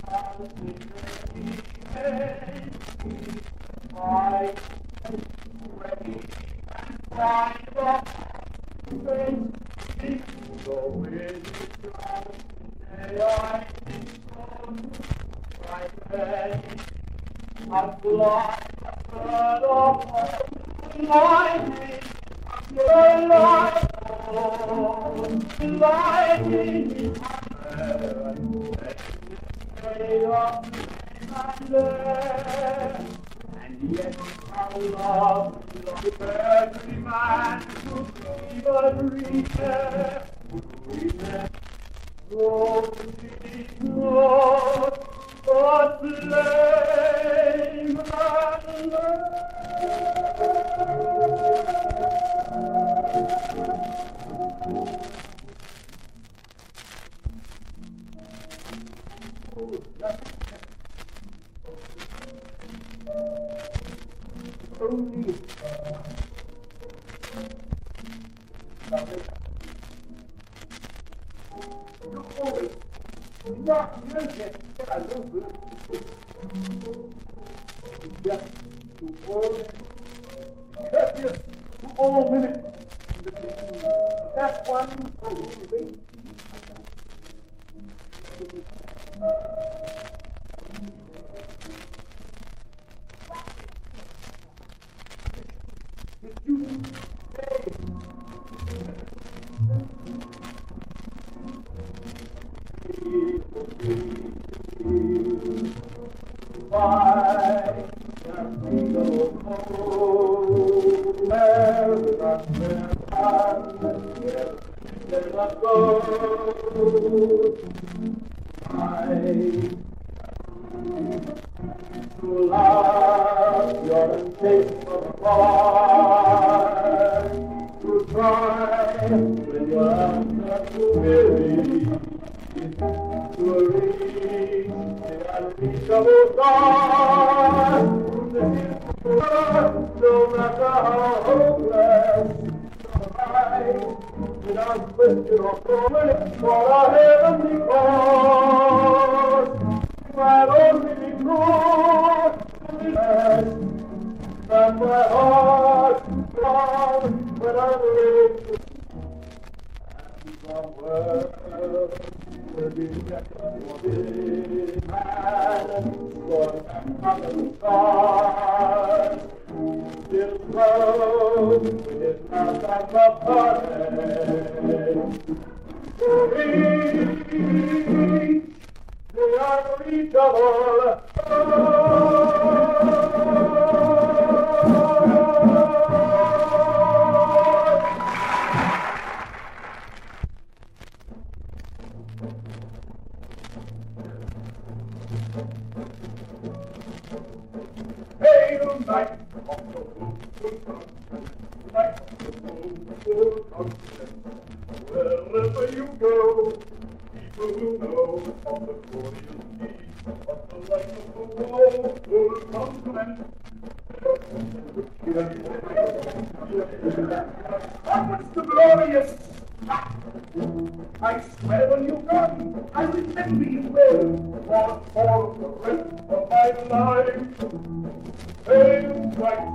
And yet our love is every man who even reaches. Oh, Lord, but flame and only not music, I love it. Just to all minutes. That's one thing. Wherever you go, people will know of the glorious deeds of the light of the world will come to an what's the glorious? I swear when you're gone, I remember you well for the rest of my life. Pale white,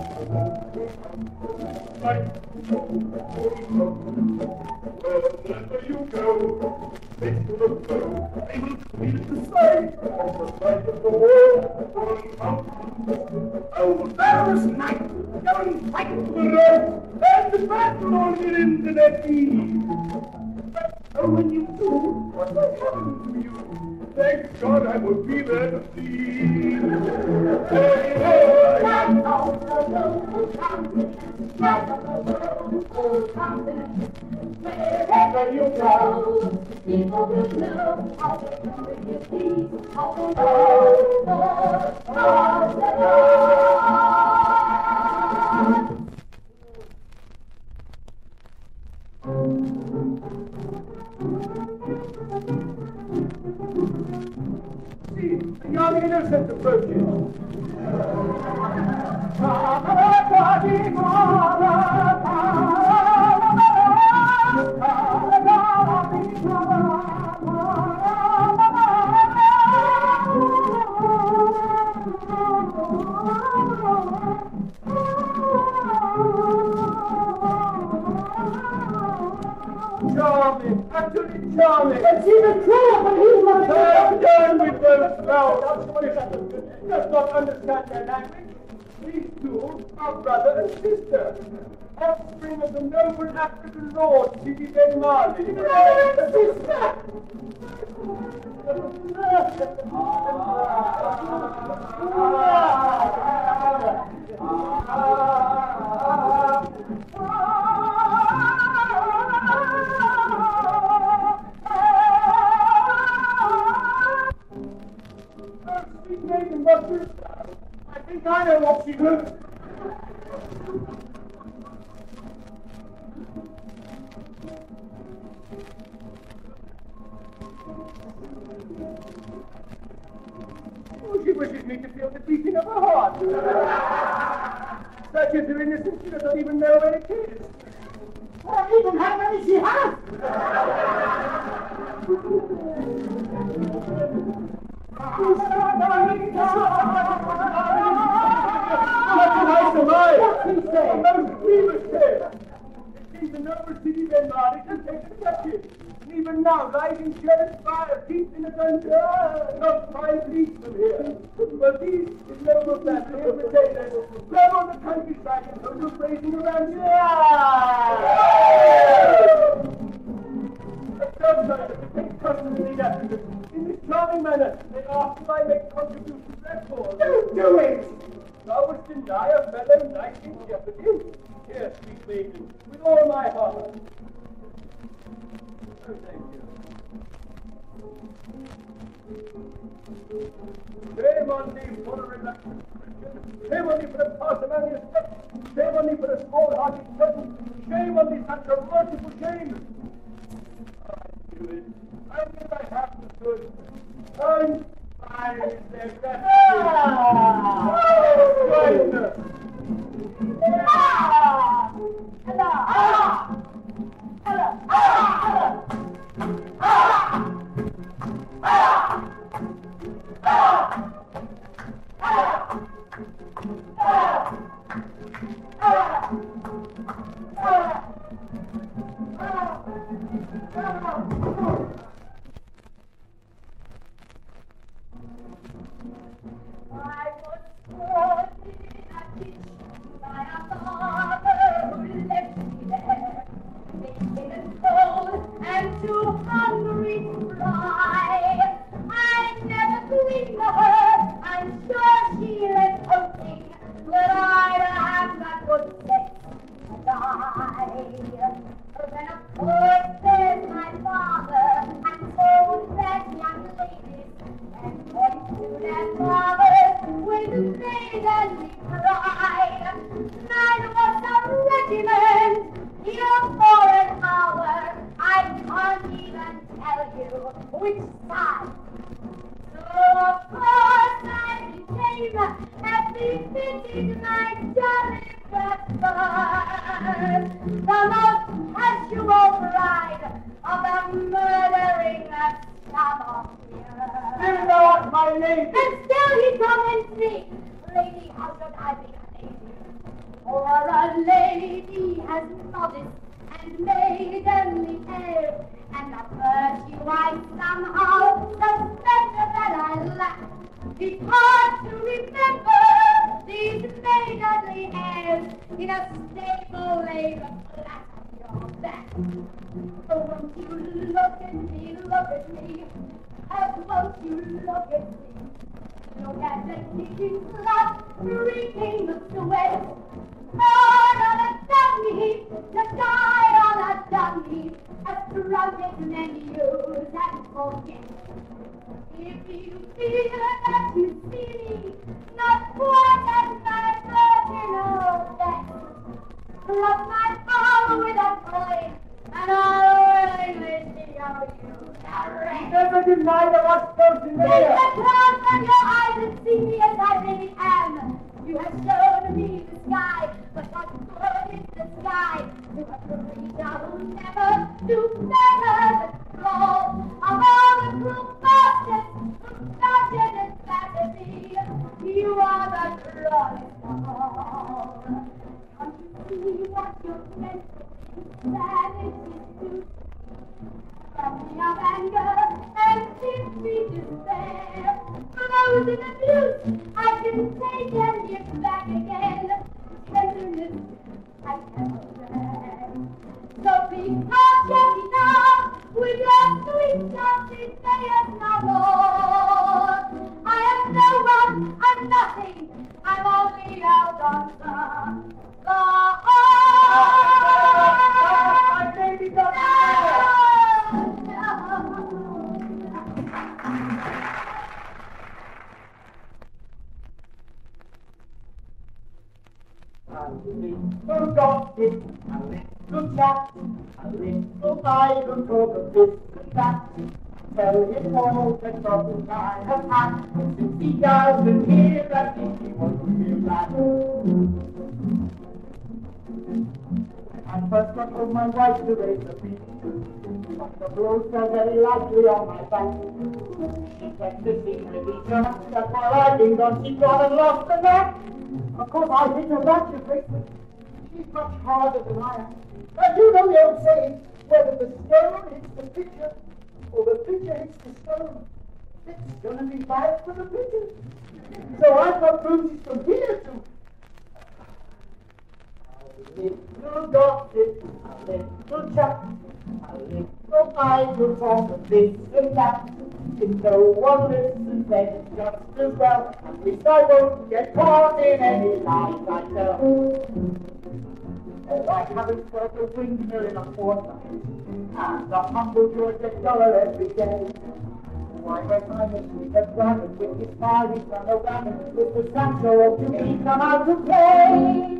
wherever you go, take to the flow, they will feel the sight of the sight of the world. Oh, Paris night, going fight to the road, and the battle on your internet feed. Oh, when you do, what will happen to you? Thank God I will be there to see. Hey, hey, I'm on the road, wherever you go, people will know how to bring you peace. Oh, Lord, the Lord. See, the young innocent approaches. charming. But she's a true, but he's not a I'm done with those flowers. Does not understand their language. These two are brother and sister. Offspring of the noble African lord, Sidi Ben Mali. Brother and sister! I think I know what she heard. Oh, she wishes me to feel the beating of her heart. Such is her innocence, she does not even know where it is. Or even how many she has! What's he say? Most grievous tale. It seems the noble Sidi Ben Mali has taken captive. And even now lies in shell fire, deep in a dungeon, not 5 leagues from here. But these noble family of retainers live on the countryside and go to praising around here. A sometimes they take custom in these Africans. In this charming manner, they ask if I make contributions to their cause. Don't do it! Thou wouldst deny a fellow knight in jeopardy? Here, sweet maiden, with all my heart. Oh, thank you. Shame on thee for a reluctant Christian. Shame on thee for a parsimonious step. Shame on thee for a small-hearted servant. Shame on thee such a merciful shame. I knew it. I knew I have to do it. And I is their gratitude. free despair. When I was in abuse, I can take and give back again. Tenderness I cannot bear. So be patient now with your sweet dancing prayers now, Lord. I am no one, I'm nothing, I'm only out on the lawn. My baby doesn't a little gossip, a little chat, a little idle talk of this and that. Tell him all the troubles I have had since he doesn't hear. I think he won't feel that. I first got home my wife to raise the beat, but the blows fell very lightly on my back. She kept the secret eternal, that while I'd been gone she'd gone and lost the neck. Of course, I didn't know that, you think, but she's much harder than I am. And you know the old saying, whether the stone hits the pitcher or the pitcher hits the stone, it's going to be bad for the pitcher. So I've got bruises from here to a little gossip, a little chat, a little idle talk of this and that. If no one listens, then it's just as well. At least I won't get caught in any lies I tell. Oh, I haven't felt a windmill in a fortnight, and a humble Georgette dollar every day. Why, when I meet a dragon with his parties on a wagon, with the Sancho to me come out to play.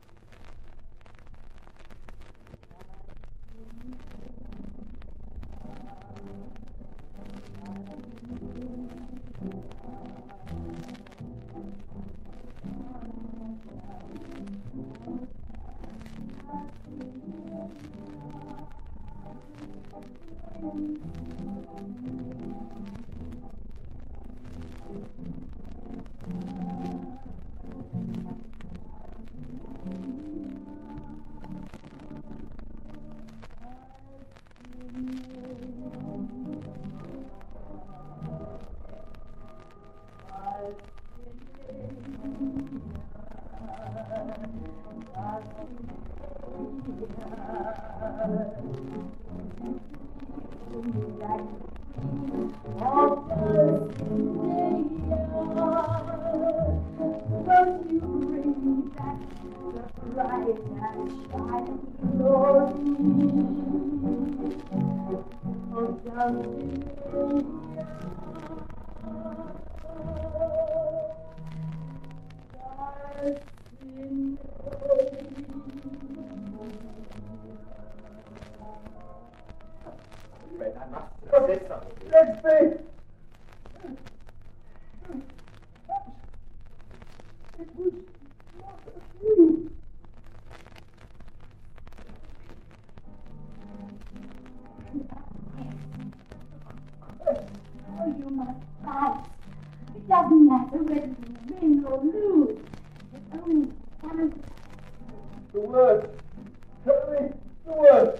It doesn't matter whether you win or lose. It's only one. The word. Tell me the word.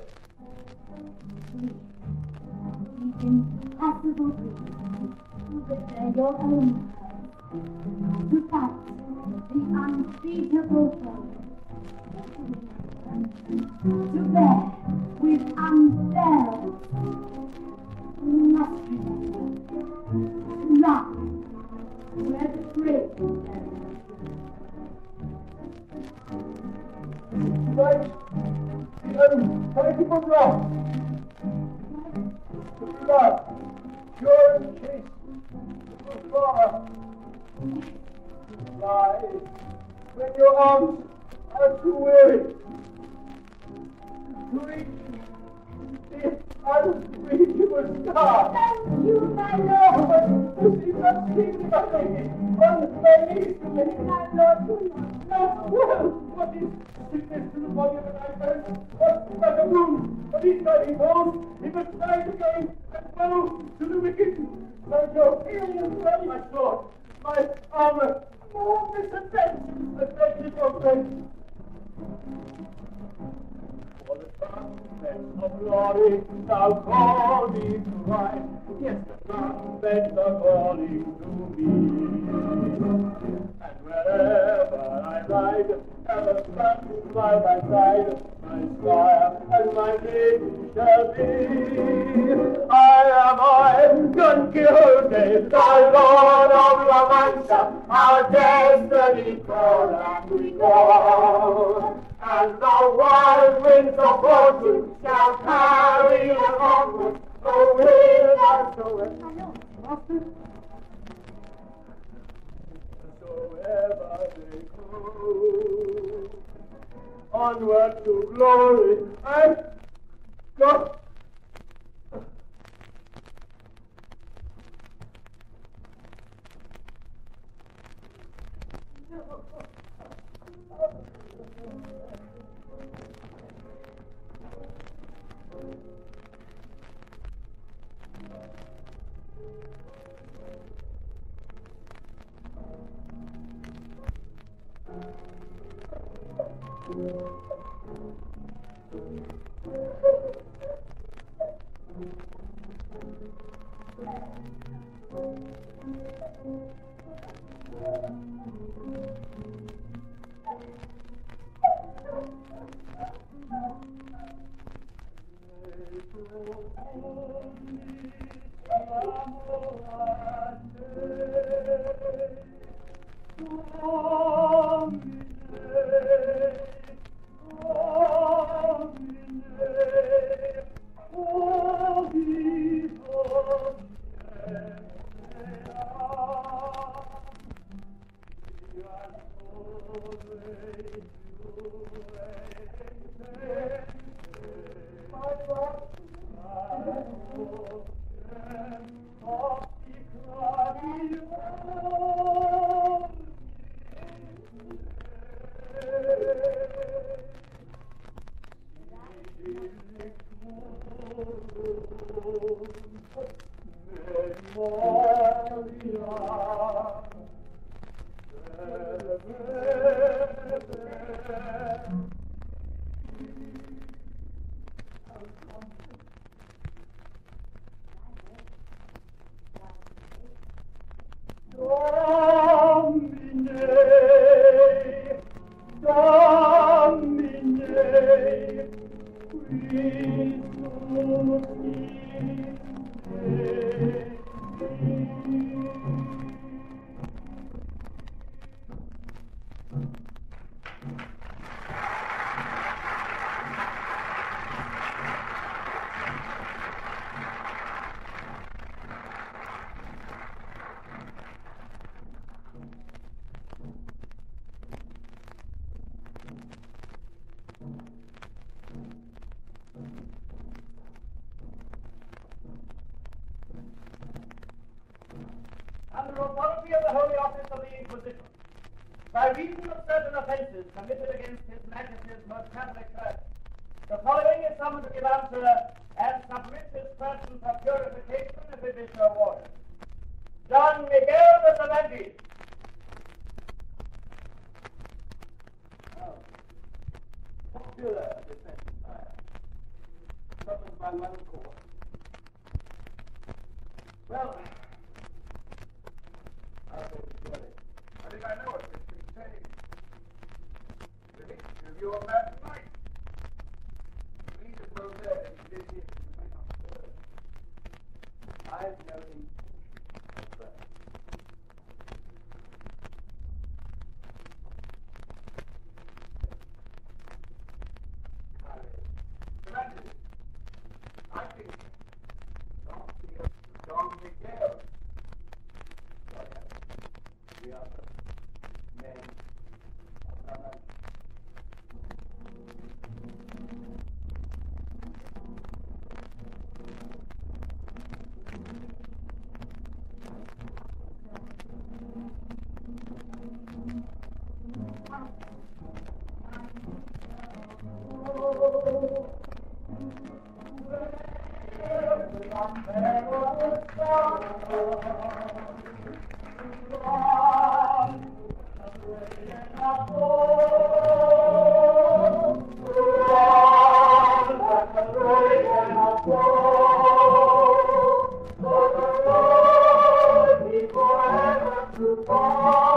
These impossible dreams, but they're your own words. To fight the unbeatable foe. To bear with unbearable. You must remember. Love. Where the brave Right. Thank you for love. Love. You're in case. Far. Lie. When your arms are too weary to reach the unreachable star. Thank you, my Lord. But you see not seem nothing on my knees to me. My Lord, do not. Well, what is sickness to the body of an iceberg? What's like a wound? But he's got his bones. He must rise again and bow to the wicked. Sancho, my sword, my armor, more misadventures that make it your friend. For the darkness of glory thou call me to ride Yes, trumpets are calling to me. And wherever I ride, ever stand by my side, my sire and my lady shall be. I, Don Quixote, the Lord of La Mancha, our destiny call and we go. And the wild winds of fortune shall carry us onward, so with us, so ever they go. Onward to glory and go. Under authority of the Holy Office of the Inquisition, by reason of certain offences committed against His Majesty's Most Catholic Church, the following is summoned to give answer and submit his person for purification if it is so ordered. Don Miguel de Cervantes. Popular defense, sire. Suffered by one court. Well, I think I know what this can say. The history of your mad knight. Please as well there as you did here. I've known him first. I think Don Miguel. We are the men of our life. Oh,